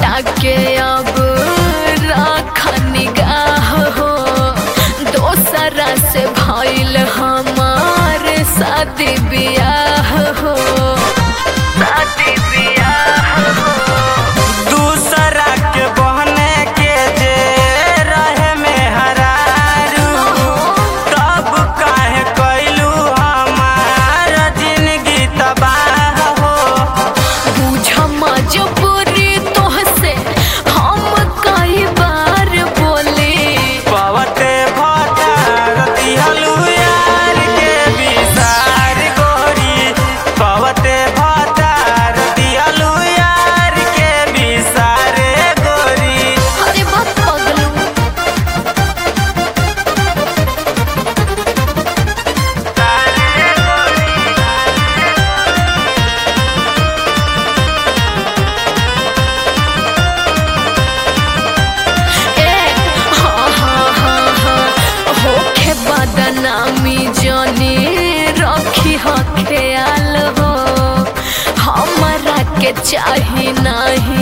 हटा के अब रख निगाह हो, दोसरा से भइल हमार शादी बियाह हो, शादी बियाह हो। दूसरा के बहने के जे रहे में हरारू, तब काहे कैलू हमार जिंदगी तबाह हो। बुझ मजबूरी तोहसे हम कई बार बोली, पवते भतार दिहलू यार के विसार गोरी, पवते भतार दिहलू यार के विसार गोरी। अरे बाप पगलू। होखे बदनामी जानी रखी हो ख्याल हो, हमरा के चाही नहीं